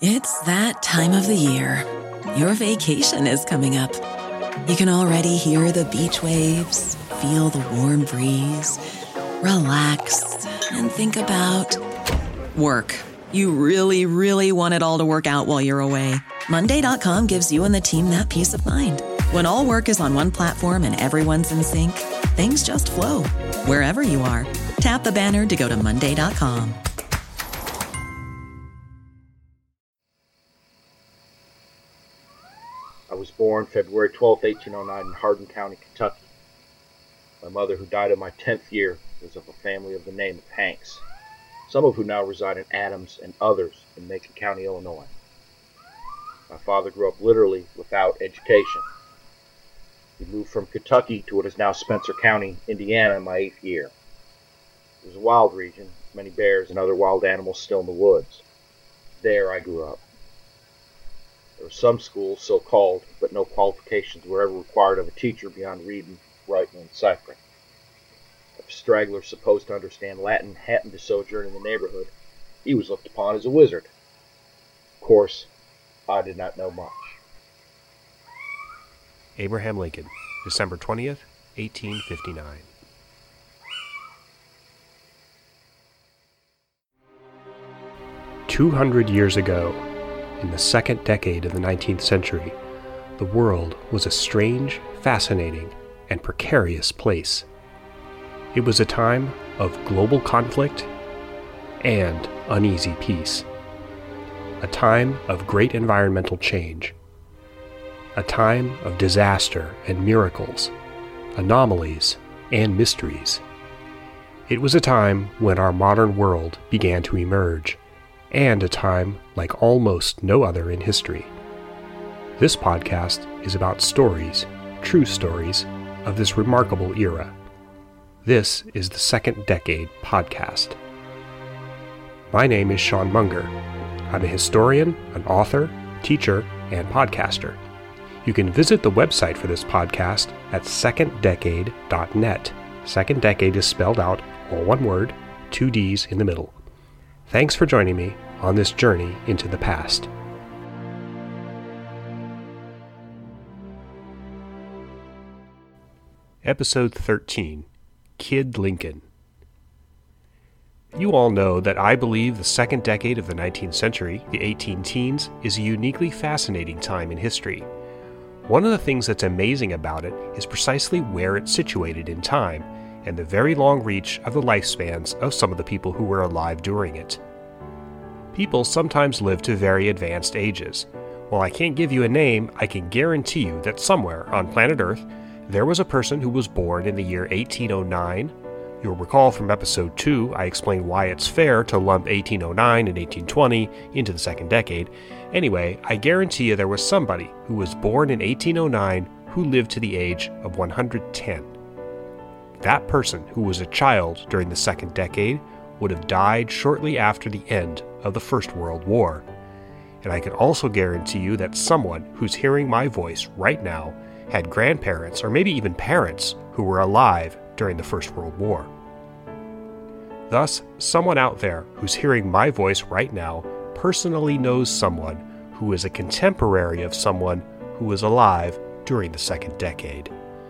It's that time of the year. Your vacation is coming up. You can already hear the beach waves, feel the warm breeze, relax, and think about work. You really, really want it all to work out while you're away. Monday.com gives you and the team that peace of mind. When all work is on one platform and everyone's in sync, things just flow. Wherever you are, tap the banner to go to Monday.com. I was born February 12, 1809 in Hardin County, Kentucky. My mother, who died in my 10th year, was of a family of the name of Hanks, some of who now reside in Adams and others in Macon County, Illinois. My father grew up literally without education. He moved from Kentucky to what is now Spencer County, Indiana in my 8th year. It was a wild region, with many bears and other wild animals still in the woods. There I grew up. There were some schools, so-called, but no qualifications were ever required of a teacher beyond reading, writing, and ciphering. If a straggler supposed to understand Latin happened to sojourn in the neighborhood, he was looked upon as a wizard. Of course, I did not know much. Abraham Lincoln, December 20th, 1859. "200 years ago, in the second decade of the 19th century, the world was a strange, fascinating, and precarious place. It was a time of global conflict and uneasy peace. A time of great environmental change. A time of disaster and miracles, anomalies and mysteries. It was a time when our modern world began to emerge, and a time like almost no other in history. This podcast is about stories, true stories, of this remarkable era. This is the Second Decade Podcast. My name is Sean Munger. I'm a historian, an author, teacher, and podcaster. You can visit the website for this podcast at seconddecade.net. Second Decade is spelled out, all one word, 2 D's in the middle. Thanks for joining me on this journey into the past. Episode 13, Kid Lincoln. You all know that I believe the second decade of the 19th century, the 18 teens, is a uniquely fascinating time in history. One of the things that's amazing about it is precisely where it's situated in time, and the very long reach of the lifespans of some of the people who were alive during it. People sometimes live to very advanced ages. While I can't give you a name, I can guarantee you that somewhere on planet Earth, there was a person who was born in the year 1809. You'll recall from episode 2, I explained why it's fair to lump 1809 and 1820 into the second decade. Anyway, I guarantee you there was somebody who was born in 1809 who lived to the age of 110. That person, who was a child during the second decade, would have died shortly after the end of the First World War. And I can also guarantee you that someone who's hearing my voice right now had grandparents or maybe even parents who were alive during the First World War. Thus, someone out there who's hearing my voice right now personally knows someone who is a contemporary of someone who was alive during the second decade.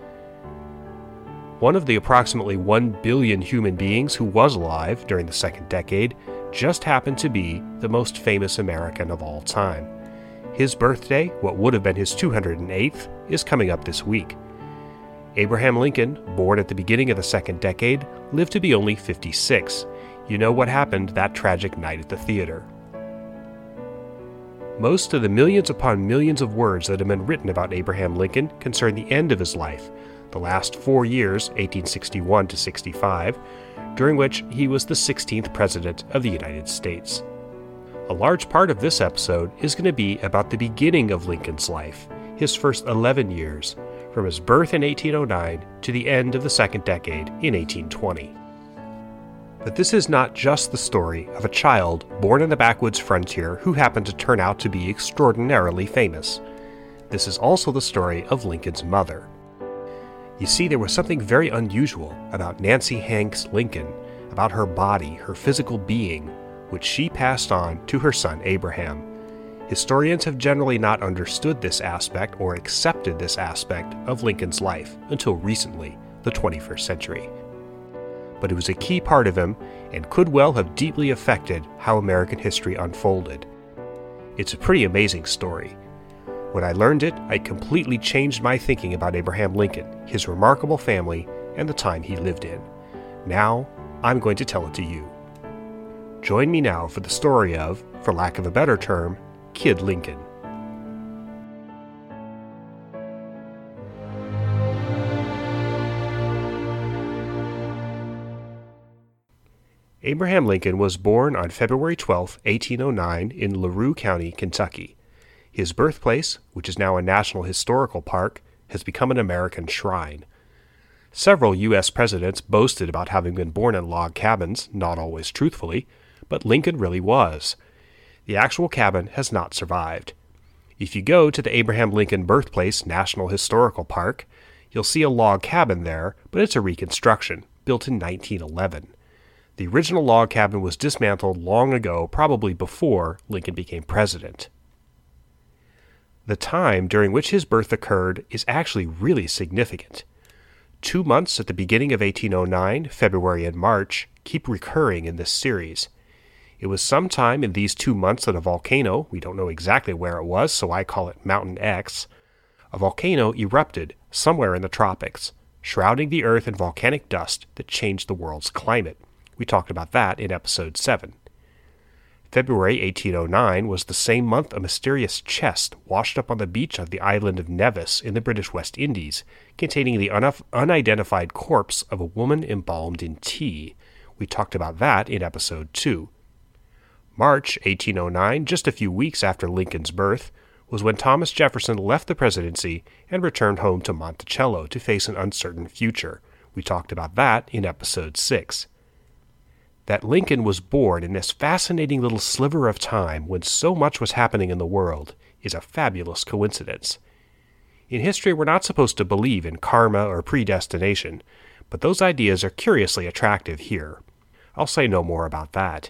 One of the approximately 1 billion human beings who was alive during the second decade just happened to be the most famous American of all time. His birthday, what would have been his 208th, is coming up this week. Abraham Lincoln, born at the beginning of the second decade, lived to be only 56. You know what happened that tragic night at the theater. Most of the millions upon millions of words that have been written about Abraham Lincoln concern the end of his life, the last 4 years, 1861 to 65, during which he was the 16th President of the United States. A large part of this episode is going to be about the beginning of Lincoln's life, his first 11 years, from his birth in 1809 to the end of the second decade in 1820. But this is not just the story of a child born in the backwoods frontier who happened to turn out to be extraordinarily famous. This is also the story of Lincoln's mother. You see, there was something very unusual about Nancy Hanks Lincoln, about her body, her physical being, which she passed on to her son Abraham. Historians have generally not understood this aspect or accepted this aspect of Lincoln's life until recently, the 21st century. But it was a key part of him and could well have deeply affected how American history unfolded. It's a pretty amazing story. When I learned it, I completely changed my thinking about Abraham Lincoln, his remarkable family, and the time he lived in. Now, I'm going to tell it to you. Join me now for the story of, for lack of a better term, Kid Lincoln. Abraham Lincoln was born on February 12, 1809, in LaRue County, Kentucky. His birthplace, which is now a National Historical Park, has become an American shrine. Several U.S. presidents boasted about having been born in log cabins, not always truthfully, but Lincoln really was. The actual cabin has not survived. If you go to the Abraham Lincoln Birthplace National Historical Park, you'll see a log cabin there, but it's a reconstruction, built in 1911. The original log cabin was dismantled long ago, probably before Lincoln became president. The time during which his birth occurred is actually really significant. 2 months at the beginning of 1809, February and March, keep recurring in this series. It was sometime in these 2 months that a volcano, we don't know exactly where it was, so I call it Mountain X, a volcano erupted somewhere in the tropics, shrouding the earth in volcanic dust that changed the world's climate. We talked about that in episode 7. February 1809 was the same month a mysterious chest washed up on the beach of the island of Nevis in the British West Indies, containing the unidentified corpse of a woman embalmed in tea. We talked about that in episode 2. March 1809, just a few weeks after Lincoln's birth, was when Thomas Jefferson left the presidency and returned home to Monticello to face an uncertain future. We talked about that in episode 6. That Lincoln was born in this fascinating little sliver of time when so much was happening in the world is a fabulous coincidence. In history, we're not supposed to believe in karma or predestination, but those ideas are curiously attractive here. I'll say no more about that.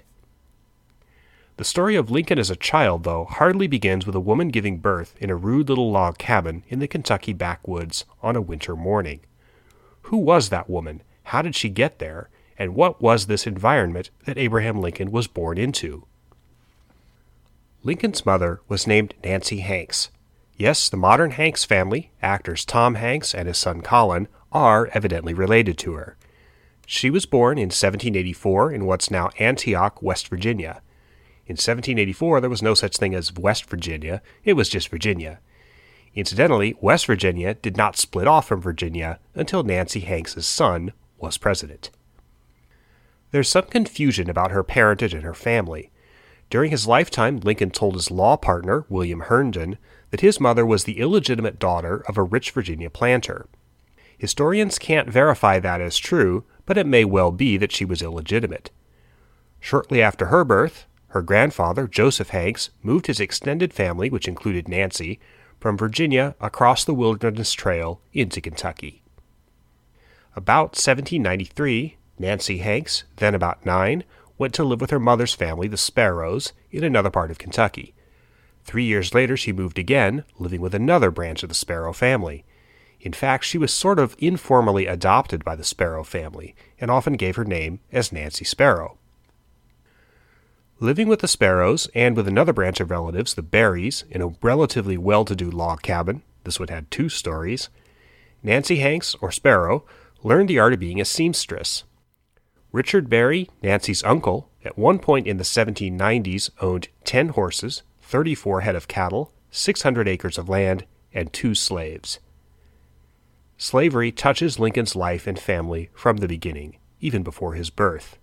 The story of Lincoln as a child, though, hardly begins with a woman giving birth in a rude little log cabin in the Kentucky backwoods on a winter morning. Who was that woman? How did she get there? And what was this environment that Abraham Lincoln was born into? Lincoln's mother was named Nancy Hanks. Yes, the modern Hanks family, actors Tom Hanks and his son Colin, are evidently related to her. She was born in 1784 in what's now Antioch, West Virginia. In 1784, there was no such thing as West Virginia, it was just Virginia. Incidentally, West Virginia did not split off from Virginia until Nancy Hanks' son was president. There's some confusion about her parentage and her family. During his lifetime, Lincoln told his law partner, William Herndon, that his mother was the illegitimate daughter of a rich Virginia planter. Historians can't verify that as true, but it may well be that she was illegitimate. Shortly after her birth, her grandfather, Joseph Hanks, moved his extended family, which included Nancy, from Virginia across the Wilderness Trail into Kentucky. About 1793, Nancy Hanks, then about 9, went to live with her mother's family, the Sparrows, in another part of Kentucky. 3 years later, she moved again, living with another branch of the Sparrow family. In fact, she was sort of informally adopted by the Sparrow family, and often gave her name as Nancy Sparrow. Living with the Sparrows and with another branch of relatives, the Berries, in a relatively well-to-do log cabin, this one had 2 stories, Nancy Hanks, or Sparrow, learned the art of being a seamstress. Richard Berry, Nancy's uncle, at one point in the 1790s owned 10 horses, 34 head of cattle, 600 acres of land, and 2 slaves. Slavery touches Lincoln's life and family from the beginning, even before his birth.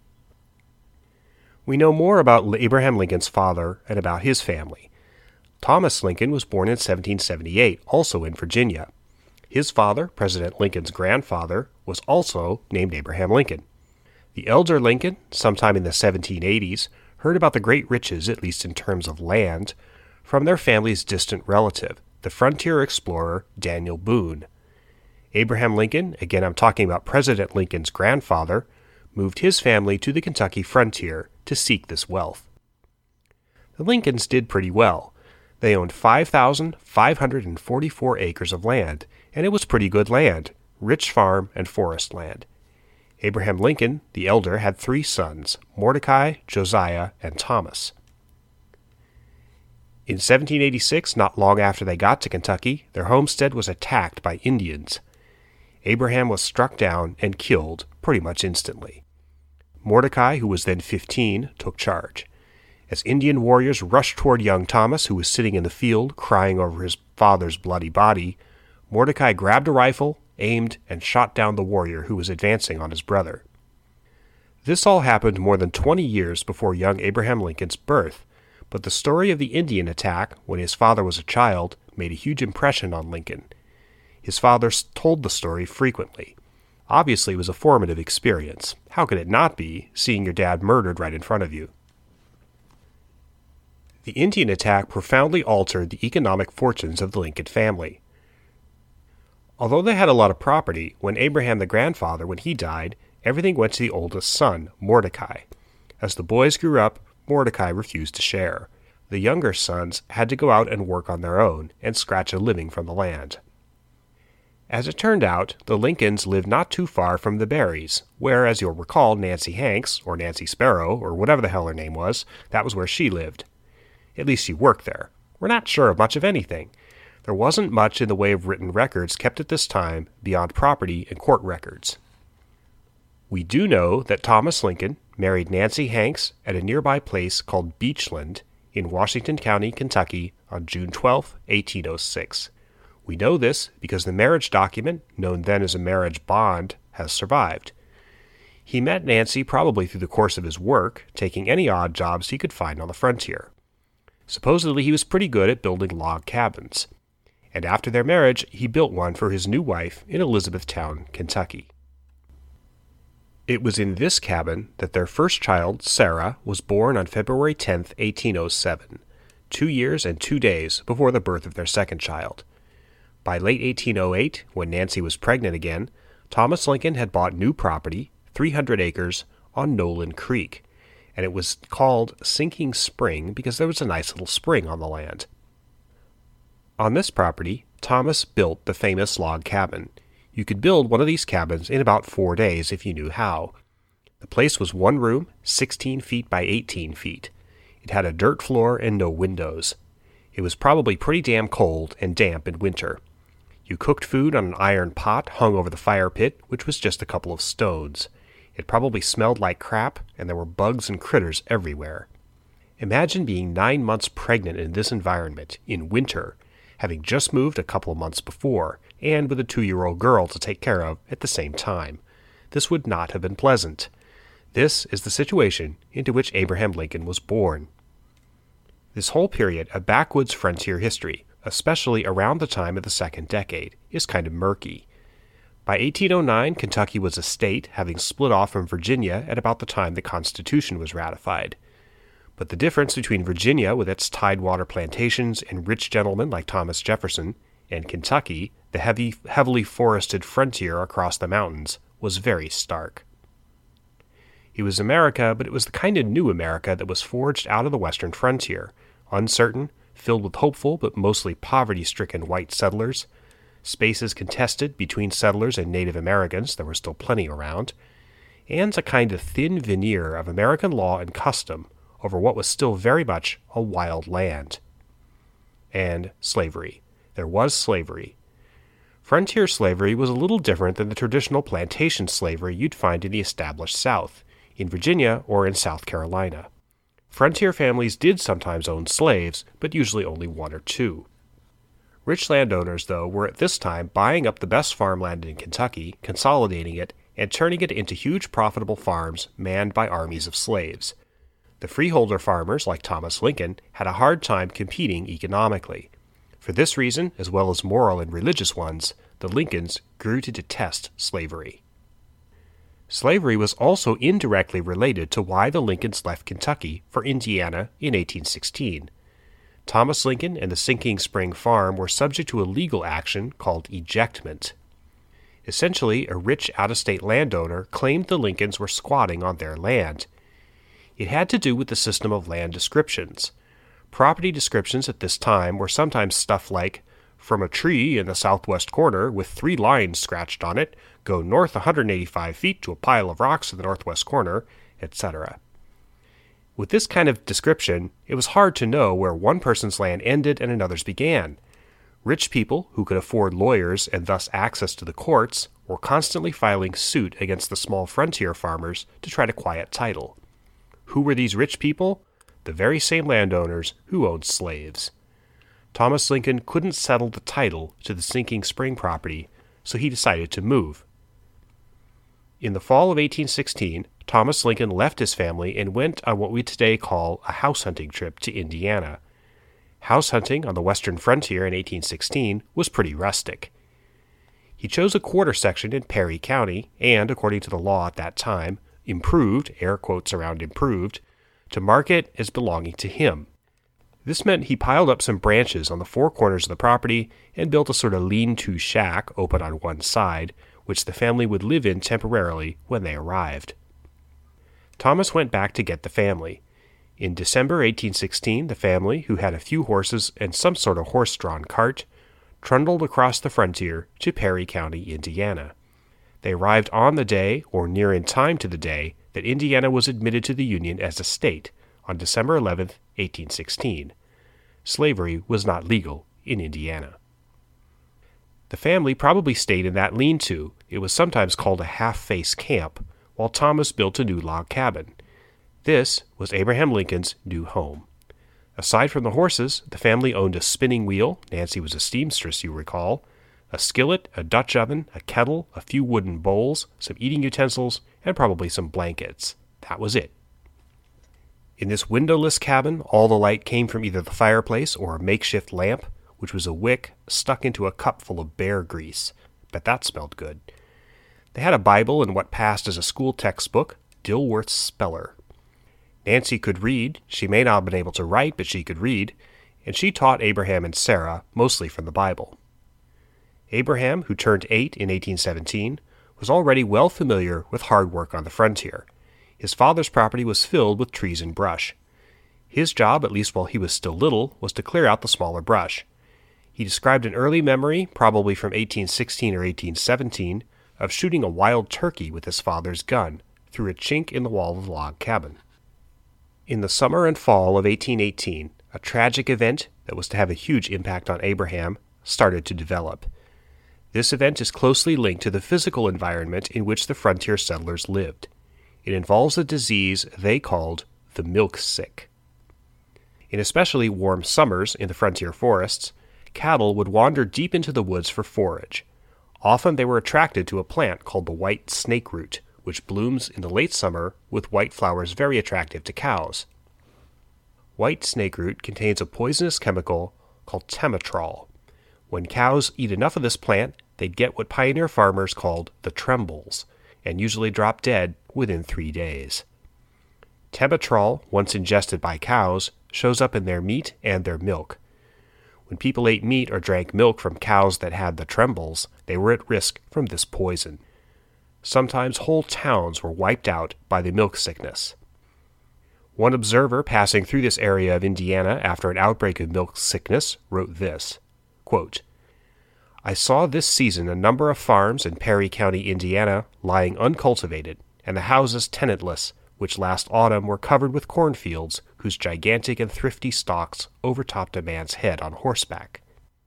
We know more about Abraham Lincoln's father and about his family. Thomas Lincoln was born in 1778, also in Virginia. His father, President Lincoln's grandfather, was also named Abraham Lincoln. The elder Lincoln, sometime in the 1780s, heard about the great riches, at least in terms of land, from their family's distant relative, the frontier explorer Daniel Boone. Abraham Lincoln, again I'm talking about President Lincoln's grandfather, moved his family to the Kentucky frontier to seek this wealth. The Lincolns did pretty well. They owned 5,544 acres of land, and it was pretty good land, rich farm and forest land. Abraham Lincoln, the elder, had 3 sons, Mordecai, Josiah, and Thomas. In 1786, not long after they got to Kentucky, their homestead was attacked by Indians. Abraham was struck down and killed pretty much instantly. Mordecai, who was then 15, took charge. As Indian warriors rushed toward young Thomas, who was sitting in the field crying over his father's bloody body, Mordecai grabbed a rifle, aimed, and shot down the warrior who was advancing on his brother. This all happened more than 20 years before young Abraham Lincoln's birth, but the story of the Indian attack, when his father was a child, made a huge impression on Lincoln. His father told the story frequently. Obviously, it was a formative experience. How could it not be, seeing your dad murdered right in front of you? The Indian attack profoundly altered the economic fortunes of the Lincoln family. Although they had a lot of property, when Abraham the grandfather, when he died, everything went to the oldest son, Mordecai. As the boys grew up, Mordecai refused to share. The younger sons had to go out and work on their own and scratch a living from the land. As it turned out, the Lincolns lived not too far from the Berrys, where, as you'll recall, Nancy Hanks, or Nancy Sparrow, or whatever the hell her name was, that was where she lived. At least she worked there. We're not sure of much of anything. There wasn't much in the way of written records kept at this time beyond property and court records. We do know that Thomas Lincoln married Nancy Hanks at a nearby place called Beachland in Washington County, Kentucky on June 12, 1806. We know this because the marriage document, known then as a marriage bond, has survived. He met Nancy probably through the course of his work, taking any odd jobs he could find on the frontier. Supposedly he was pretty good at building log cabins, and after their marriage he built one for his new wife in Elizabethtown, Kentucky. It was in this cabin that their first child, Sarah, was born on February 10, 1807, 2 years and 2 days before the birth of their second child. By late 1808, when Nancy was pregnant again, Thomas Lincoln had bought new property, 300 acres, on Nolan Creek, and it was called Sinking Spring because there was a nice little spring on the land. On this property, Thomas built the famous log cabin. You could build one of these cabins in about 4 days if you knew how. The place was 1 room, 16 feet by 18 feet. It had a dirt floor and no windows. It was probably pretty damn cold and damp in winter. You cooked food on an iron pot hung over the fire pit, which was just a couple of stones. It probably smelled like crap, and there were bugs and critters everywhere. Imagine being 9 months pregnant in this environment, in winter, having just moved a couple of months before, and with a 2-year-old girl to take care of at the same time. This would not have been pleasant. This is the situation into which Abraham Lincoln was born. This whole period of backwoods frontier history, especially around the time of the second decade, is kind of murky. By 1809, Kentucky was a state, having split off from Virginia at about the time the Constitution was ratified. But the difference between Virginia, with its tidewater plantations and rich gentlemen like Thomas Jefferson, and Kentucky, the heavily forested frontier across the mountains, was very stark. It was America, but it was the kind of new America that was forged out of the western frontier, uncertain, filled with hopeful but mostly poverty-stricken white settlers, spaces contested between settlers and Native Americans, there were still plenty around, and a kind of thin veneer of American law and custom over what was still very much a wild land. And slavery. There was slavery. Frontier slavery was a little different than the traditional plantation slavery you'd find in the established South, in Virginia or in South Carolina. Frontier families did sometimes own slaves, but usually only 1 or 2. Rich landowners, though, were at this time buying up the best farmland in Kentucky, consolidating it, and turning it into huge profitable farms manned by armies of slaves. The freeholder farmers, like Thomas Lincoln, had a hard time competing economically. For this reason, as well as moral and religious ones, the Lincolns grew to detest slavery. Slavery was also indirectly related to why the Lincolns left Kentucky for Indiana in 1816. Thomas Lincoln and the Sinking Spring Farm were subject to a legal action called ejectment. Essentially, a rich out-of-state landowner claimed the Lincolns were squatting on their land. It had to do with the system of land descriptions. Property descriptions at this time were sometimes stuff like, "From a tree in the southwest corner with 3 lines scratched on it, go north 185 feet to a pile of rocks in the northwest corner," etc. With this kind of description, it was hard to know where one person's land ended and another's began. Rich people, who could afford lawyers and thus access to the courts, were constantly filing suit against the small frontier farmers to try to quiet title. Who were these rich people? The very same landowners who owned slaves. Thomas Lincoln couldn't settle the title to the Sinking Spring property, so he decided to move. In the fall of 1816, Thomas Lincoln left his family and went on what we today call a house hunting trip to Indiana. House hunting on the western frontier in 1816 was pretty rustic. He chose a quarter section in Perry County and, according to the law at that time, improved, air quotes around improved, to mark it as belonging to him. This meant he piled up some branches on the 4 corners of the property and built a sort of lean-to shack open on one side, which the family would live in temporarily when they arrived. Thomas went back to get the family. In December 1816, the family, who had a few horses and some sort of horse-drawn cart, trundled across the frontier to Perry County, Indiana. They arrived on the day, or near in time to the day, that Indiana was admitted to the Union as a state, on December 11, 1816. Slavery was not legal in Indiana. The family probably stayed in that lean-to. It was sometimes called a half-face camp, while Thomas built a new log cabin. This was Abraham Lincoln's new home. Aside from the horses, the family owned a spinning wheel, Nancy was a seamstress, you recall, a skillet, a Dutch oven, a kettle, a few wooden bowls, some eating utensils, and probably some blankets. That was it. In this windowless cabin, all the light came from either the fireplace or a makeshift lamp, which was a wick stuck into a cup full of bear grease. But that smelled good. They had a Bible and what passed as a school textbook, Dilworth's Speller. Nancy could read. She may not have been able to write, but she could read, and she taught Abraham and Sarah, mostly from the Bible. Abraham, who turned 8 in 1817, was already well familiar with hard work on the frontier. His father's property was filled with trees and brush. His job, at least while he was still little, was to clear out the smaller brush. He described an early memory, probably from 1816 or 1817, of shooting a wild turkey with his father's gun through a chink in the wall of the log cabin. In the summer and fall of 1818, a tragic event that was to have a huge impact on Abraham started to develop. This event is closely linked to the physical environment in which the frontier settlers lived. It involves a disease they called the milk sick. In especially warm summers in the frontier forests, cattle would wander deep into the woods for forage. Often they were attracted to a plant called the white snakeroot, which blooms in the late summer with white flowers very attractive to cows. White snakeroot contains a poisonous chemical called temetrol. When cows eat enough of this plant, they'd get what pioneer farmers called the trembles, and usually drop dead within 3 days. Temetrol, once ingested by cows, shows up in their meat and their milk. When people ate meat or drank milk from cows that had the trembles, they were at risk from this poison. Sometimes whole towns were wiped out by the milk sickness. One observer passing through this area of Indiana after an outbreak of milk sickness wrote this, quote, "I saw this season a number of farms in Perry County, Indiana, lying uncultivated, and the houses tenantless, which last autumn were covered with cornfields whose gigantic and thrifty stalks overtopped a man's head on horseback."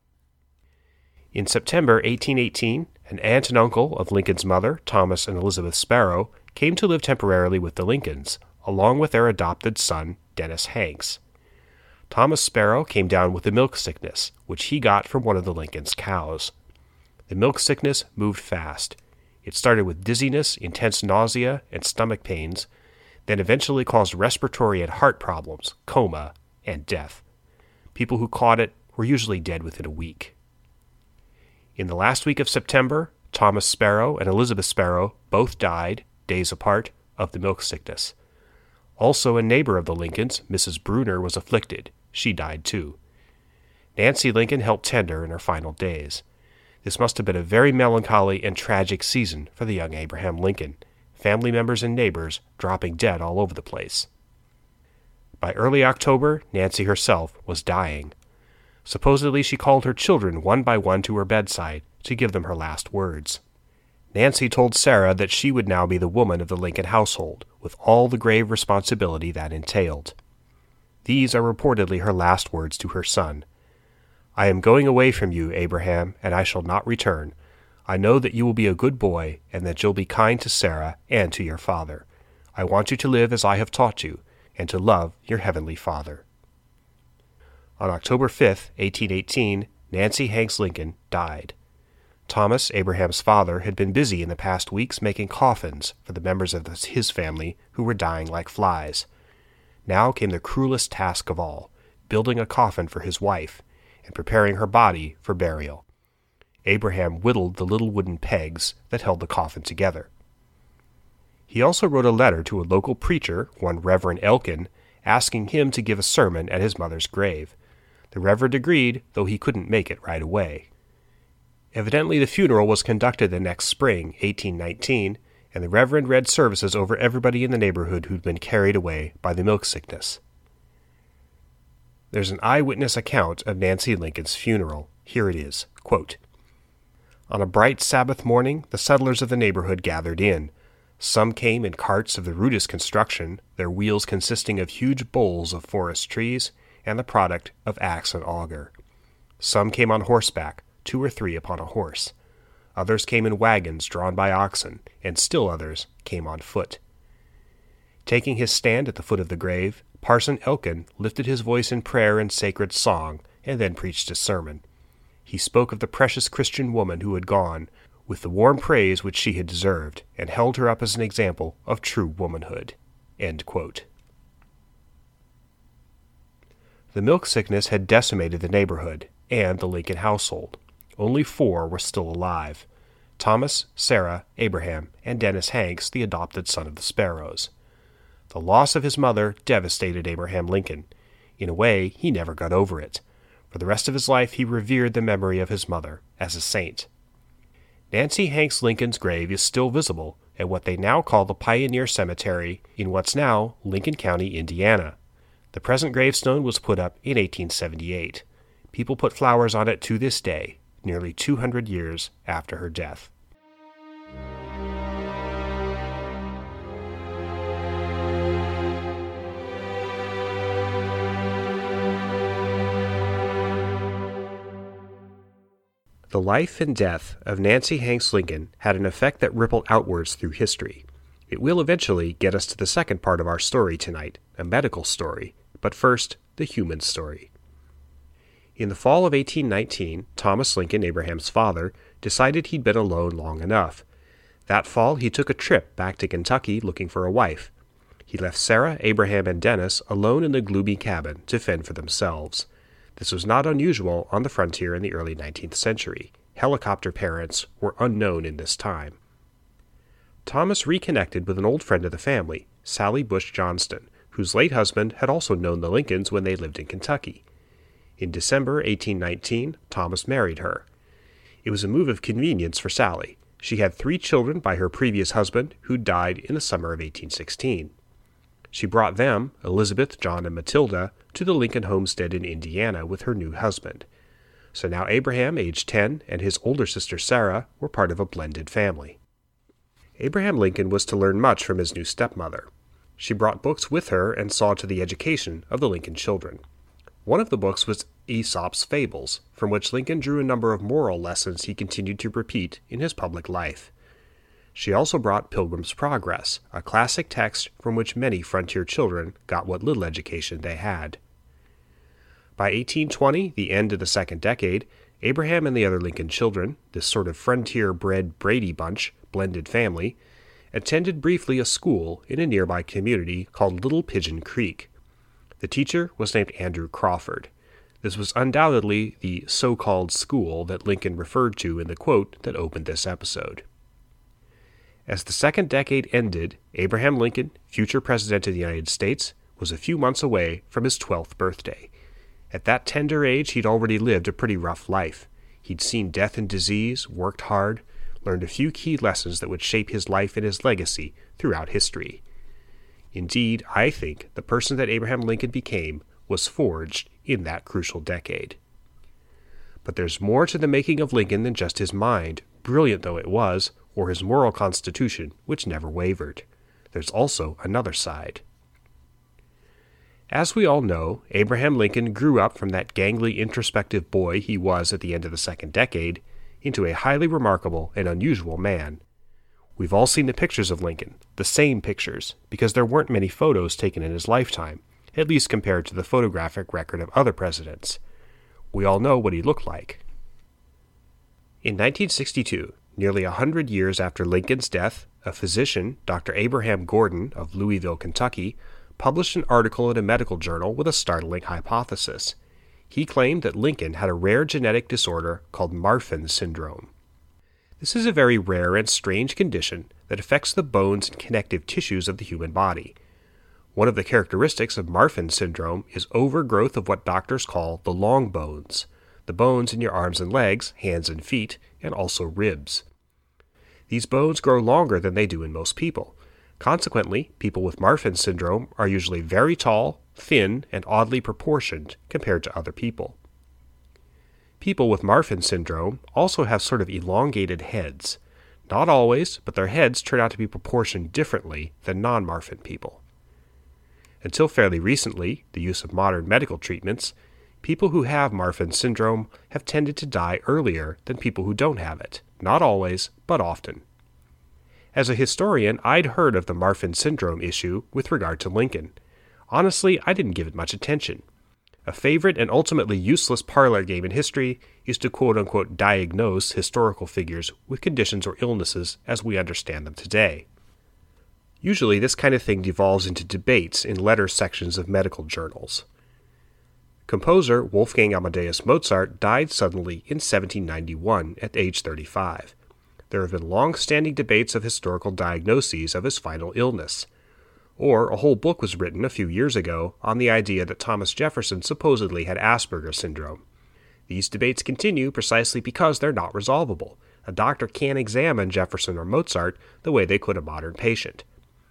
In September 1818, an aunt and uncle of Lincoln's mother, Thomas and Elizabeth Sparrow, came to live temporarily with the Lincolns, along with their adopted son, Dennis Hanks. Thomas Sparrow came down with the milk sickness, which he got from one of the Lincolns' cows. The milk sickness moved fast. It started with dizziness, intense nausea, and stomach pains, then eventually caused respiratory and heart problems, coma, and death. People who caught it were usually dead within a week. In the last week of September, Thomas Sparrow and Elizabeth Sparrow both died, days apart, of the milk sickness. Also a neighbor of the Lincolns, Mrs. Bruner, was afflicted. She died too. Nancy Lincoln helped tend her in her final days. This must have been a very melancholy and tragic season for the young Abraham Lincoln, family members and neighbors dropping dead all over the place. By early October, Nancy herself was dying. Supposedly, she called her children one by one to her bedside to give them her last words. Nancy told Sarah that she would now be the woman of the Lincoln household, with all the grave responsibility that entailed. These are reportedly her last words to her son. "I am going away from you, Abraham, and I shall not return. I know that you will be a good boy, and that you'll be kind to Sarah and to your father. I want you to live as I have taught you, and to love your heavenly Father." On October 5, 1818, Nancy Hanks Lincoln died. Thomas, Abraham's father, had been busy in the past weeks making coffins for the members of his family who were dying like flies. Now came the cruelest task of all, building a coffin for his wife and preparing her body for burial. Abraham whittled the little wooden pegs that held the coffin together. He also wrote a letter to a local preacher, one Reverend Elkin, asking him to give a sermon at his mother's grave. The Reverend agreed, though he couldn't make it right away. Evidently the funeral was conducted the next spring, 1819, and the Reverend read services over everybody in the neighborhood who'd been carried away by the milk sickness. There's an eyewitness account of Nancy Lincoln's funeral. Here it is, quote, "On a bright Sabbath morning, the settlers of the neighborhood gathered in. Some came in carts of the rudest construction, their wheels consisting of huge boles of forest trees, and the product of axe and auger. Some came on horseback, 2 or 3 upon a horse. Others came in wagons drawn by oxen, and still others came on foot. Taking his stand at the foot of the grave, Parson Elkin lifted his voice in prayer and sacred song, and then preached a sermon. He spoke of the precious Christian woman who had gone, with the warm praise which she had deserved, and held her up as an example of true womanhood." End quote. The milk sickness had decimated the neighborhood and the Lincoln household. Only 4 were still alive: Thomas, Sarah, Abraham, and Dennis Hanks, the adopted son of the Sparrows. The loss of his mother devastated Abraham Lincoln. In a way, he never got over it. For the rest of his life, he revered the memory of his mother as a saint. Nancy Hanks Lincoln's grave is still visible at what they now call the Pioneer Cemetery in what's now Lincoln County, Indiana. The present gravestone was put up in 1878. People put flowers on it to this day, nearly 200 years after her death. The life and death of Nancy Hanks Lincoln had an effect that rippled outwards through history. It will eventually get us to the second part of our story tonight, a medical story, but first, the human story. In the fall of 1819, Thomas Lincoln, Abraham's father, decided he'd been alone long enough. That fall, he took a trip back to Kentucky looking for a wife. He left Sarah, Abraham, and Dennis alone in the gloomy cabin to fend for themselves. This was not unusual on the frontier in the early 19th century. Helicopter parents were unknown in this time. Thomas reconnected with an old friend of the family, Sally Bush Johnston, whose late husband had also known the Lincolns when they lived in Kentucky. In December 1819, Thomas married her. It was a move of convenience for Sally. She had 3 children by her previous husband, who died in the summer of 1816. She brought them, Elizabeth, John, and Matilda, to the Lincoln homestead in Indiana with her new husband. So now Abraham, aged 10, and his older sister Sarah were part of a blended family. Abraham Lincoln was to learn much from his new stepmother. She brought books with her and saw to the education of the Lincoln children. One of the books was Aesop's Fables, from which Lincoln drew a number of moral lessons he continued to repeat in his public life. She also brought Pilgrim's Progress, a classic text from which many frontier children got what little education they had. By 1820, the end of the second decade, Abraham and the other Lincoln children, this sort of frontier-bred Brady Bunch, blended family, attended briefly a school in a nearby community called Little Pigeon Creek. The teacher was named Andrew Crawford. This was undoubtedly the so-called school that Lincoln referred to in the quote that opened this episode. As the second decade ended, Abraham Lincoln, future President of the United States, was a few months away from his 12th birthday. At that tender age, he'd already lived a pretty rough life. He'd seen death and disease, worked hard, learned a few key lessons that would shape his life and his legacy throughout history. Indeed, I think the person that Abraham Lincoln became was forged in that crucial decade. But there's more to the making of Lincoln than just his mind, brilliant though it was, or his moral constitution, which never wavered. There's also another side. As we all know, Abraham Lincoln grew up from that gangly, introspective boy he was at the end of the second decade into a highly remarkable and unusual man. We've all seen the pictures of Lincoln, the same pictures, because there weren't many photos taken in his lifetime, at least compared to the photographic record of other presidents. We all know what he looked like. In 1962, nearly 100 years after Lincoln's death, a physician, Dr. Abraham Gordon of Louisville, Kentucky, published an article in a medical journal with a startling hypothesis. He claimed that Lincoln had a rare genetic disorder called Marfan syndrome. This is a very rare and strange condition that affects the bones and connective tissues of the human body. One of the characteristics of Marfan syndrome is overgrowth of what doctors call the long bones, the bones in your arms and legs, hands and feet, and also ribs. These bones grow longer than they do in most people. Consequently, people with Marfan syndrome are usually very tall, thin, and oddly proportioned compared to other people. People with Marfan syndrome also have sort of elongated heads. Not always, but their heads turn out to be proportioned differently than non-Marfan people. Until fairly recently, the use of modern medical treatments, people who have Marfan syndrome have tended to die earlier than people who don't have it. Not always, but often. As a historian, I'd heard of the Marfan syndrome issue with regard to Lincoln. Honestly, I didn't give it much attention. A favorite and ultimately useless parlor game in history is to quote-unquote diagnose historical figures with conditions or illnesses as we understand them today. Usually this kind of thing devolves into debates in letter sections of medical journals. Composer Wolfgang Amadeus Mozart died suddenly in 1791 at age 35. There have been long-standing debates of historical diagnoses of his final illness. Or a whole book was written a few years ago on the idea that Thomas Jefferson supposedly had Asperger's syndrome. These debates continue precisely because they're not resolvable. A doctor can't examine Jefferson or Mozart the way they could a modern patient.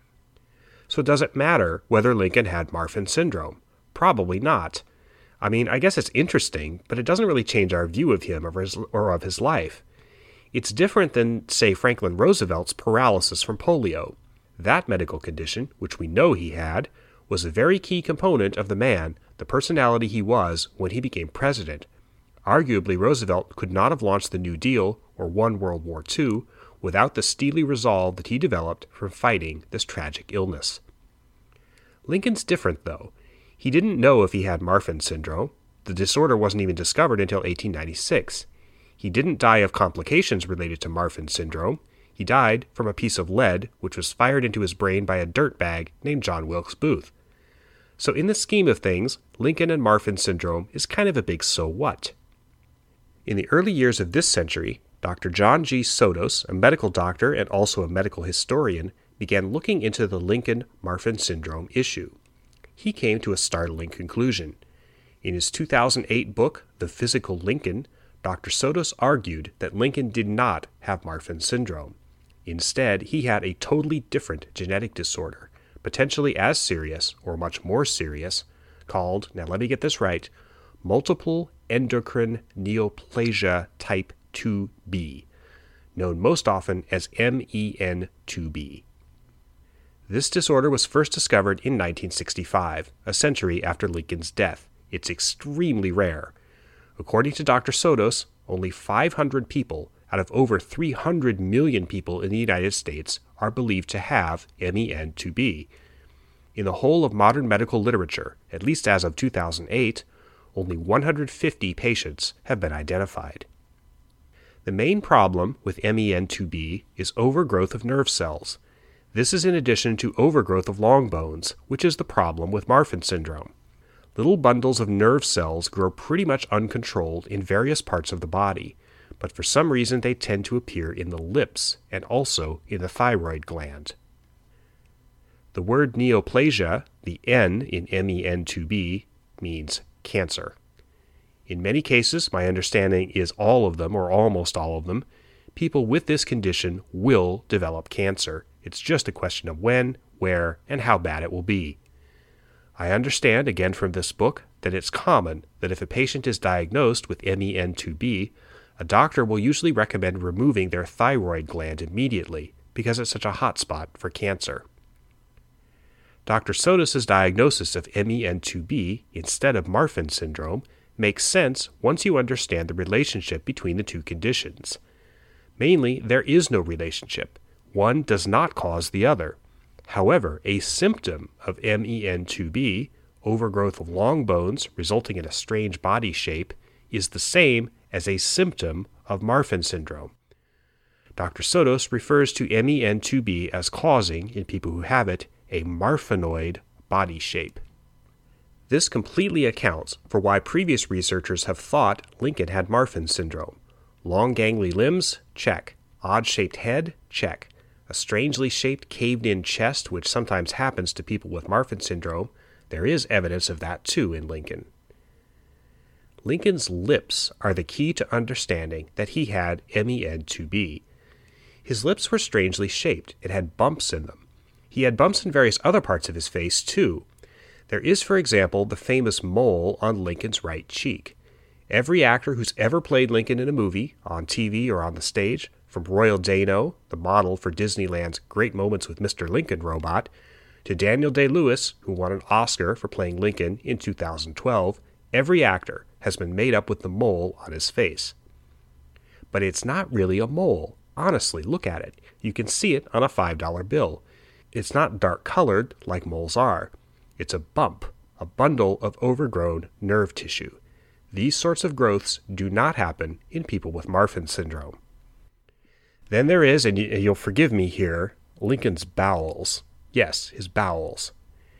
So does it matter whether Lincoln had Marfan syndrome? Probably not. I mean, I guess it's interesting, but it doesn't really change our view of him or of his life. It's different than, say, Franklin Roosevelt's paralysis from polio. That medical condition, which we know he had, was a very key component of the man, the personality he was when he became president. Arguably, Roosevelt could not have launched the New Deal or won World War II without the steely resolve that he developed from fighting this tragic illness. Lincoln's different, though. He didn't know if he had Marfan syndrome. The disorder wasn't even discovered until 1896. He didn't die of complications related to Marfan syndrome. He died from a piece of lead which was fired into his brain by a dirtbag named John Wilkes Booth. So in the scheme of things, Lincoln and Marfan syndrome is kind of a big so what. In the early years of this century, Dr. John G. Sotos, a medical doctor and also a medical historian, began looking into the Lincoln-Marfan syndrome issue. He came to a startling conclusion. In his 2008 book, The Physical Lincoln, Dr. Sotos argued that Lincoln did not have Marfan syndrome. Instead, he had a totally different genetic disorder, potentially as serious, or much more serious, called, now let me get this right, multiple endocrine neoplasia type 2B, known most often as MEN2B. This disorder was first discovered in 1965, a century after Lincoln's death. It's extremely rare. According to Dr. Sotos, only 500 people out of over 300 million people in the United States are believed to have MEN2B. In the whole of modern medical literature, at least as of 2008, only 150 patients have been identified. The main problem with MEN2B is overgrowth of nerve cells. This is in addition to overgrowth of long bones, which is the problem with Marfan syndrome. Little bundles of nerve cells grow pretty much uncontrolled in various parts of the body, but for some reason they tend to appear in the lips and also in the thyroid gland. The word neoplasia, the N in MEN2B, means cancer. In many cases, my understanding is all of them or almost all of them, people with this condition will develop cancer, It's just a question of when, where, and how bad it will be. I understand, again from this book, that it's common that if a patient is diagnosed with MEN2B, a doctor will usually recommend removing their thyroid gland immediately because it's such a hot spot for cancer. Dr. Sotos' diagnosis of MEN2B instead of Marfan syndrome makes sense once you understand the relationship between the two conditions. Mainly, there is no relationship. One does not cause the other. However, a symptom of MEN2B, overgrowth of long bones resulting in a strange body shape, is the same as a symptom of Marfan syndrome. Dr. Sotos refers to MEN2B as causing, in people who have it, a Marfanoid body shape. This completely accounts for why previous researchers have thought Lincoln had Marfan syndrome. Long gangly limbs? Check. Odd-shaped head? Check. A strangely shaped caved-in chest, which sometimes happens to people with Marfan syndrome. There is evidence of that too in Lincoln. Lincoln's lips are the key to understanding that he had MEN2B. His lips were strangely shaped. It had bumps in them. He had bumps in various other parts of his face too. There is, for example, the famous mole on Lincoln's right cheek. Every actor who's ever played Lincoln in a movie, on TV or on the stage, from Royal Dano, the model for Disneyland's Great Moments with Mr. Lincoln robot, to Daniel Day-Lewis, who won an Oscar for playing Lincoln in 2012, every actor has been made up with the mole on his face. But it's not really a mole. Honestly, look at it. You can see it on a $5 bill. It's not dark-colored like moles are. It's a bump, a bundle of overgrown nerve tissue. These sorts of growths do not happen in people with Marfan syndrome. Then there is, and you'll forgive me here, Lincoln's bowels. Yes, his bowels.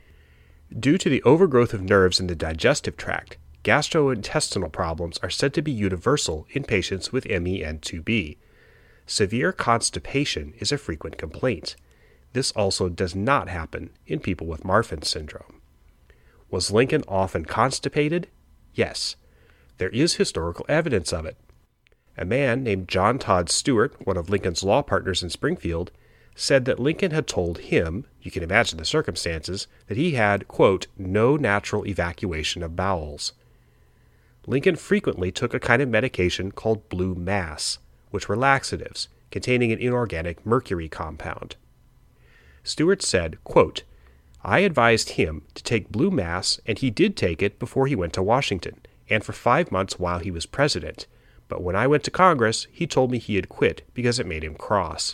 Due to the overgrowth of nerves in the digestive tract, gastrointestinal problems are said to be universal in patients with MEN2B. Severe constipation is a frequent complaint. This also does not happen in people with Marfan syndrome. Was Lincoln often constipated? Yes. There is historical evidence of it. A man named John Todd Stewart, one of Lincoln's law partners in Springfield, said that Lincoln had told him, you can imagine the circumstances, that he had, quote, no natural evacuation of bowels. Lincoln frequently took a kind of medication called blue mass, which were laxatives, containing an inorganic mercury compound. Stewart said, quote, I advised him to take blue mass, and he did take it before he went to Washington, and for 5 months while he was president. But when I went to Congress, he told me he had quit because it made him cross.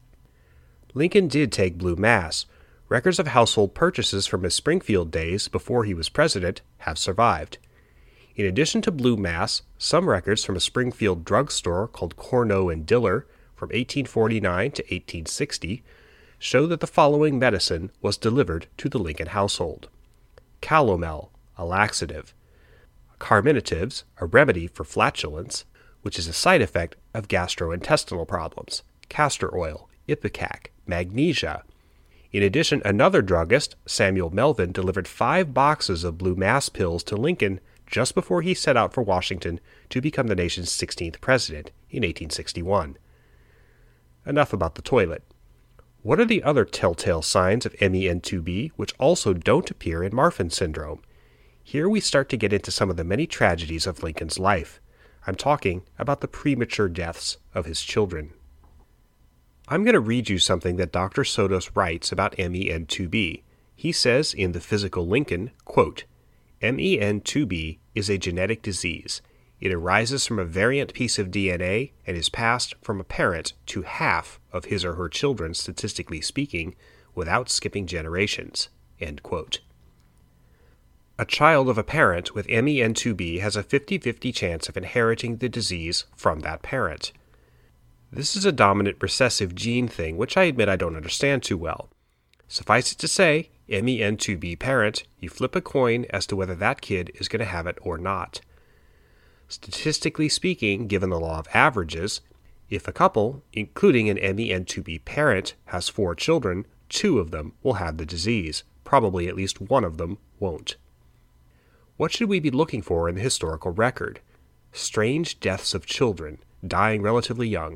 Lincoln did take blue mass. Records of household purchases from his Springfield days before he was president have survived. In addition to blue mass, some records from a Springfield drugstore called Cornell and Diller from 1849 to 1860 show that the following medicine was delivered to the Lincoln household. Calomel, a laxative. Carminatives, a remedy for flatulence, which is a side effect of gastrointestinal problems. Castor oil, ipecac, magnesia. In addition, another druggist, Samuel Melvin, delivered 5 boxes of blue mass pills to Lincoln just before he set out for Washington to become the nation's 16th president in 1861. Enough about the toilet. What are the other telltale signs of MEN2B which also don't appear in Marfan syndrome? Here we start to get into some of the many tragedies of Lincoln's life. I'm talking about the premature deaths of his children. I'm going to read you something that Dr. Sotos writes about MEN2B. He says in The Physical Lincoln, quote, MEN2B is a genetic disease. It arises from a variant piece of DNA and is passed from a parent to half of his or her children, statistically speaking, without skipping generations. End quote. A child of a parent with MEN2B has a 50-50 chance of inheriting the disease from that parent. This is a dominant recessive gene thing, which I admit I don't understand too well. Suffice it to say, MEN2B parent, you flip a coin as to whether that kid is going to have it or not. Statistically speaking, given the law of averages, if a couple, including an MEN2B parent, has 4 children, 2 of them will have the disease. Probably at least one of them won't. What should we be looking for in the historical record? Strange deaths of children, dying relatively young,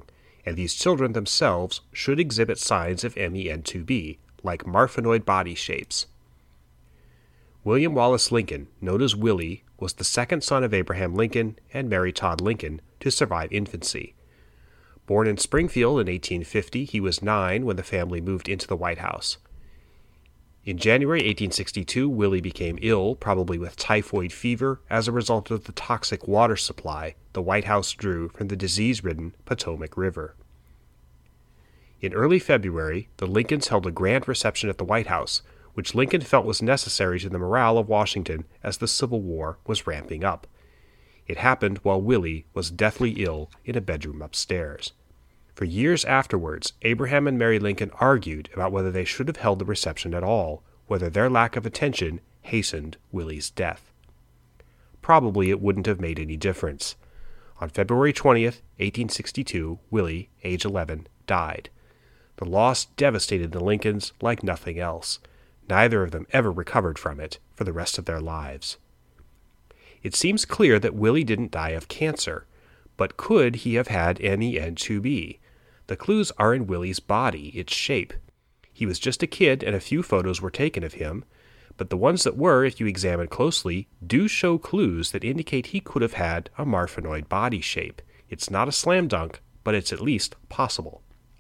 and these children themselves should exhibit signs of MEN2B, like Marfanoid body shapes. William Wallace Lincoln, known as Willie, was the second son of Abraham Lincoln and Mary Todd Lincoln to survive infancy. Born in Springfield in 1850, he was 9 when the family moved into the White House. In January 1862, Willie became ill, probably with typhoid fever, as a result of the toxic water supply the White House drew from the disease-ridden Potomac River. In early February, the Lincolns held a grand reception at the White House, which Lincoln felt was necessary to the morale of Washington as the Civil War was ramping up. It happened while Willie was deathly ill in a bedroom upstairs. For years afterwards, Abraham and Mary Lincoln argued about whether they should have held the reception at all, whether their lack of attention hastened Willie's death. Probably it wouldn't have made any difference. On February 20th, 1862, Willie, age 11, died. The loss devastated the Lincolns like nothing else. Neither of them ever recovered from it for the rest of their lives. It seems clear that Willie didn't die of cancer, but could he have had MEN2B? The clues are in Willie's body, its shape. He was just a kid and a few photos were taken of him, but the ones that were, if you examine closely, do show clues that indicate he could have had a Marfanoid body shape. It's not a slam dunk, but it's at least possible.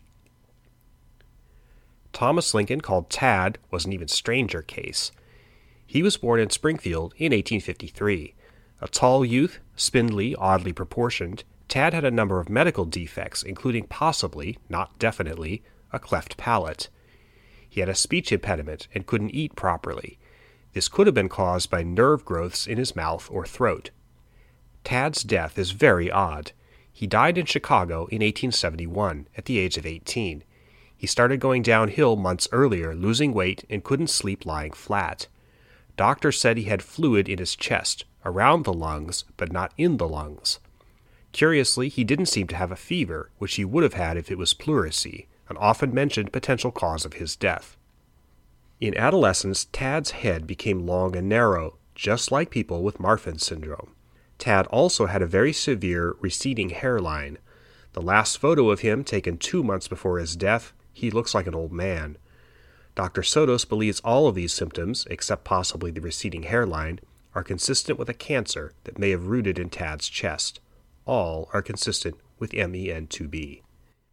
Thomas Lincoln, called Tad, was an even stranger case. He was born in Springfield in 1853. A tall youth, spindly, oddly proportioned, Tad had a number of medical defects, including possibly, not definitely, a cleft palate. He had a speech impediment and couldn't eat properly. This could have been caused by nerve growths in his mouth or throat. Tad's death is very odd. He died in Chicago in 1871, at the age of 18. He started going downhill months earlier, losing weight, and couldn't sleep lying flat. Doctors said he had fluid in his chest, around the lungs, but not in the lungs. Curiously, he didn't seem to have a fever, which he would have had if it was pleurisy, an often mentioned potential cause of his death. In adolescence, Tad's head became long and narrow, just like people with Marfan syndrome. Tad also had a very severe receding hairline. The last photo of him, taken 2 months before his death, he looks like an old man. Dr. Sotos believes all of these symptoms, except possibly the receding hairline, are consistent with a cancer that may have rooted in Tad's chest. All are consistent with MEN2B.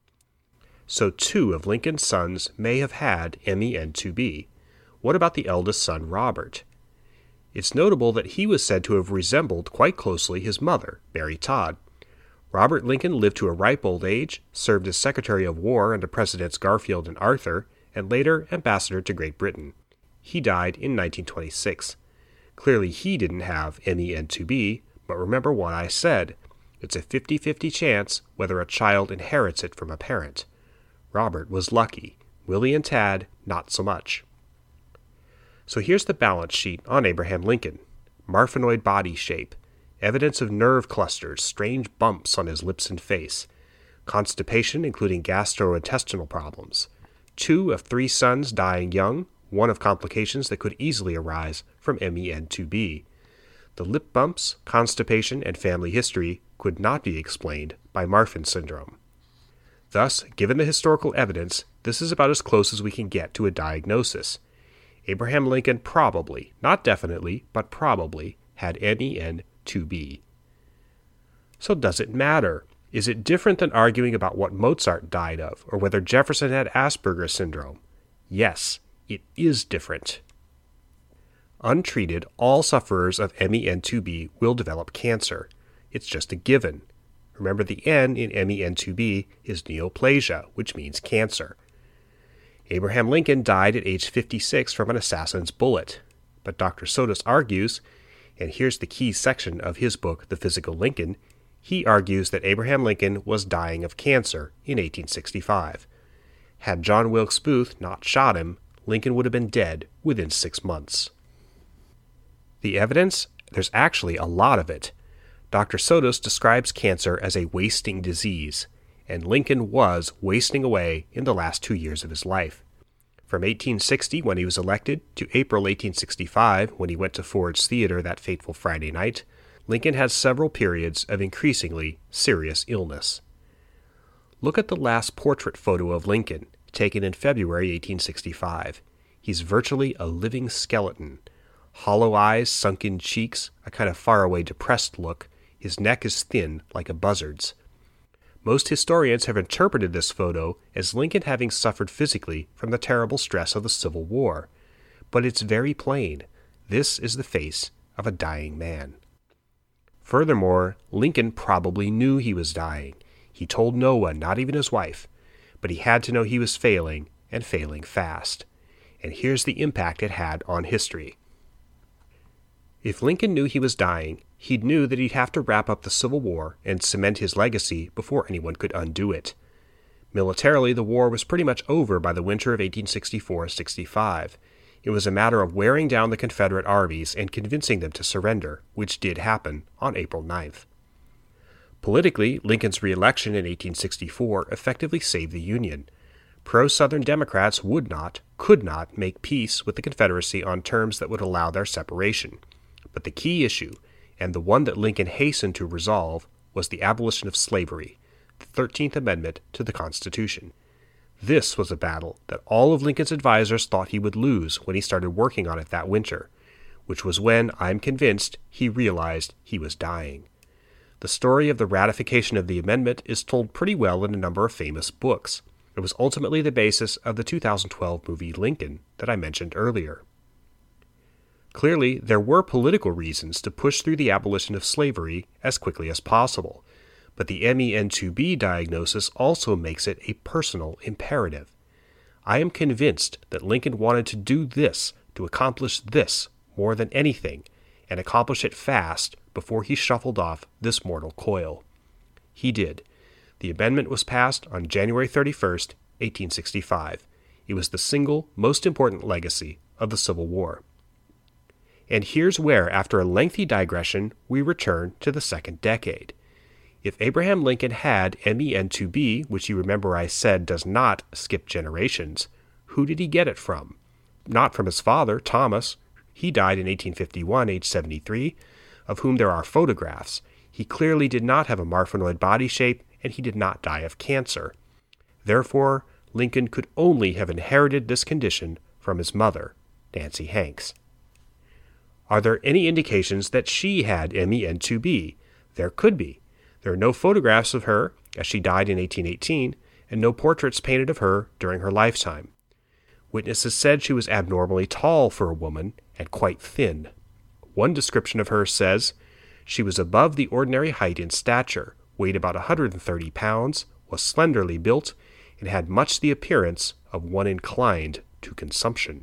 So 2 of Lincoln's sons may have had MEN2B. What about the eldest son, Robert? It's notable that he was said to have resembled quite closely his mother, Mary Todd. Robert Lincoln lived to a ripe old age, served as Secretary of War under Presidents Garfield and Arthur, and later Ambassador to Great Britain. He died in 1926. Clearly he didn't have MEN2B, but remember what I said. It's a 50-50 chance whether a child inherits it from a parent. Robert was lucky. Willie and Tad, not so much. So here's the balance sheet on Abraham Lincoln. Marfanoid body shape. Evidence of nerve clusters, strange bumps on his lips and face. Constipation, including gastrointestinal problems. 2 of 3 sons dying young, 1 of complications that could easily arise from MEN2B. The lip bumps, constipation, and family history could not be explained by Marfan syndrome. Thus, given the historical evidence, this is about as close as we can get to a diagnosis. Abraham Lincoln probably, not definitely, but probably, had MEN2B. So does it matter? Is it different than arguing about what Mozart died of, or whether Jefferson had Asperger's syndrome? Yes, it is different. Untreated, all sufferers of MEN2B will develop cancer. It's just a given. Remember, the N in MEN2B is neoplasia, which means cancer. Abraham Lincoln died at age 56 from an assassin's bullet. But Dr. Sotos argues, and here's the key section of his book, The Physical Lincoln, he argues that Abraham Lincoln was dying of cancer in 1865. Had John Wilkes Booth not shot him, Lincoln would have been dead within 6 months. The evidence? There's actually a lot of it. Dr. Sotos describes cancer as a wasting disease, and Lincoln was wasting away in the last 2 years of his life. From 1860, when he was elected, to April 1865, when he went to Ford's Theater that fateful Friday night, Lincoln had several periods of increasingly serious illness. Look at the last portrait photo of Lincoln, taken in February 1865. He's virtually a living skeleton. Hollow eyes, sunken cheeks, a kind of faraway depressed look. His neck is thin, like a buzzard's. Most historians have interpreted this photo as Lincoln having suffered physically from the terrible stress of the Civil War. But it's very plain. This is the face of a dying man. Furthermore, Lincoln probably knew he was dying. He told no one, not even his wife. But he had to know he was failing, and failing fast. And here's the impact it had on history. If Lincoln knew he was dying, he knew that he'd have to wrap up the Civil War and cement his legacy before anyone could undo it. Militarily, the war was pretty much over by the winter of 1864-65. It was a matter of wearing down the Confederate armies and convincing them to surrender, which did happen on April 9th. Politically, Lincoln's re-election in 1864 effectively saved the Union. Pro-Southern Democrats could not make peace with the Confederacy on terms that would allow their separation. But the key issue, and the one that Lincoln hastened to resolve, was the abolition of slavery, the 13th Amendment to the Constitution. This was a battle that all of Lincoln's advisors thought he would lose when he started working on it that winter, which was when, I'm convinced, he realized he was dying. The story of the ratification of the amendment is told pretty well in a number of famous books. It was ultimately the basis of the 2012 movie Lincoln that I mentioned earlier. Clearly, there were political reasons to push through the abolition of slavery as quickly as possible, but the MEN2B diagnosis also makes it a personal imperative. I am convinced that Lincoln wanted to do this, to accomplish this, more than anything, and accomplish it fast before he shuffled off this mortal coil. He did. The amendment was passed on January 31st, 1865. It was the single most important legacy of the Civil War. And here's where, after a lengthy digression, we return to the second decade. If Abraham Lincoln had MEN2B, which you remember I said does not skip generations, who did he get it from? Not from his father, Thomas. He died in 1851, age 73, of whom there are photographs. He clearly did not have a Marfanoid body shape, and he did not die of cancer. Therefore, Lincoln could only have inherited this condition from his mother, Nancy Hanks. Are there any indications that she had MEN2B? There could be. There are no photographs of her, as she died in 1818, and no portraits painted of her during her lifetime. Witnesses said she was abnormally tall for a woman and quite thin. One description of her says, she was above the ordinary height in stature, weighed about 130 pounds, was slenderly built, and had much the appearance of one inclined to consumption.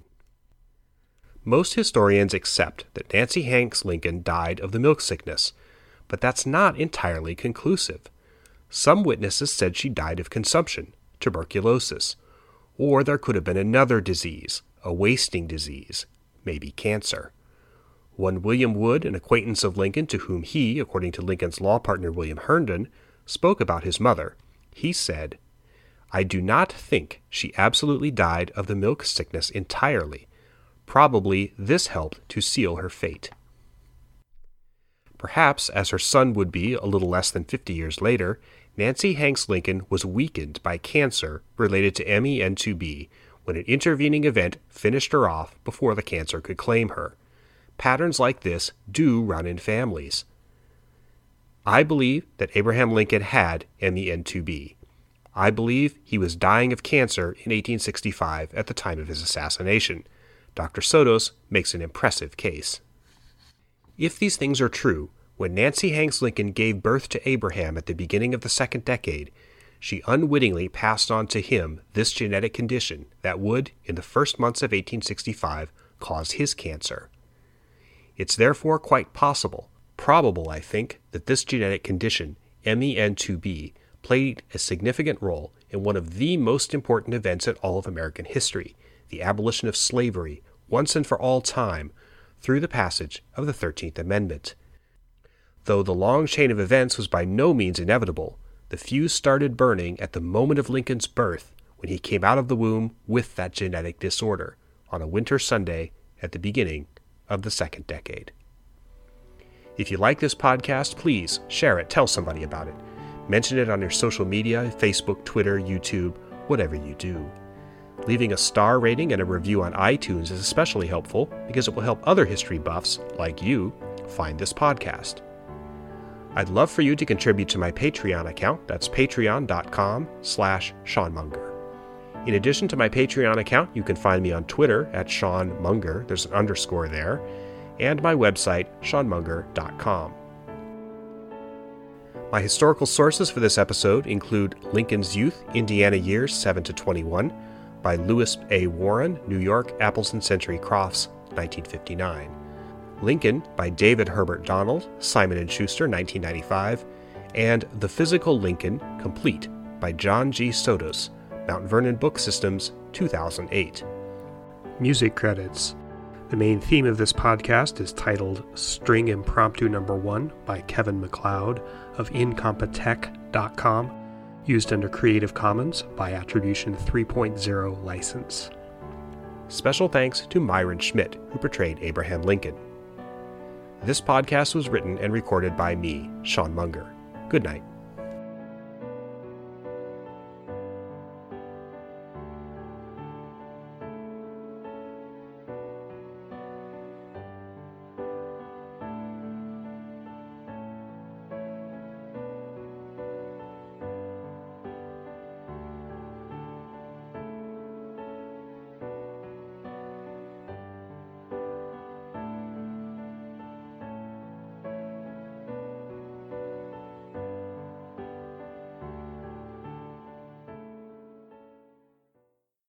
Most historians accept that Nancy Hanks Lincoln died of the milk sickness, but that's not entirely conclusive. Some witnesses said she died of consumption, tuberculosis, or there could have been another disease, a wasting disease, maybe cancer. One William Wood, an acquaintance of Lincoln to whom he, according to Lincoln's law partner William Herndon, spoke about his mother, he said, "I do not think she absolutely died of the milk sickness entirely. Probably this helped to seal her fate." Perhaps, as her son would be a little less than 50 years later, Nancy Hanks Lincoln was weakened by cancer related to MEN2B when an intervening event finished her off before the cancer could claim her. Patterns like this do run in families. I believe that Abraham Lincoln had MEN2B. I believe he was dying of cancer in 1865 at the time of his assassination. Dr. Sotos makes an impressive case. If these things are true, when Nancy Hanks Lincoln gave birth to Abraham at the beginning of the second decade, she unwittingly passed on to him this genetic condition that would, in the first months of 1865, cause his cancer. It's therefore quite possible, probable I think, that this genetic condition, MEN2B, played a significant role in one of the most important events in all of American history, the abolition of slavery, once and for all time, through the passage of the 13th Amendment. Though the long chain of events was by no means inevitable, the fuse started burning at the moment of Lincoln's birth when he came out of the womb with that genetic disorder on a winter Sunday at the beginning of the second decade. If you like this podcast, please share it, tell somebody about it. Mention it on your social media, Facebook, Twitter, YouTube, whatever you do. Leaving a star rating and a review on iTunes is especially helpful because it will help other history buffs, like you, find this podcast. I'd love for you to contribute to my Patreon account. That's patreon.com/SeanMunger. In addition to my Patreon account, you can find me on Twitter at Sean Munger. There's an underscore there. And my website, SeanMunger.com. My historical sources for this episode include Lincoln's Youth, Indiana Years 7 to 21 by Lewis A. Warren, New York, Apples and Century Crofts, 1959. Lincoln by David Herbert Donald, Simon & Schuster, 1995. And The Physical Lincoln, Complete by John G. Sotos, Mount Vernon Book Systems, 2008. Music credits. The main theme of this podcast is titled String Impromptu No. 1 by Kevin MacLeod of Incompetech.com, used under Creative Commons by Attribution 3.0 license. Special thanks to Myron Schmidt, who portrayed Abraham Lincoln. This podcast was written and recorded by me, Sean Munger. Good night.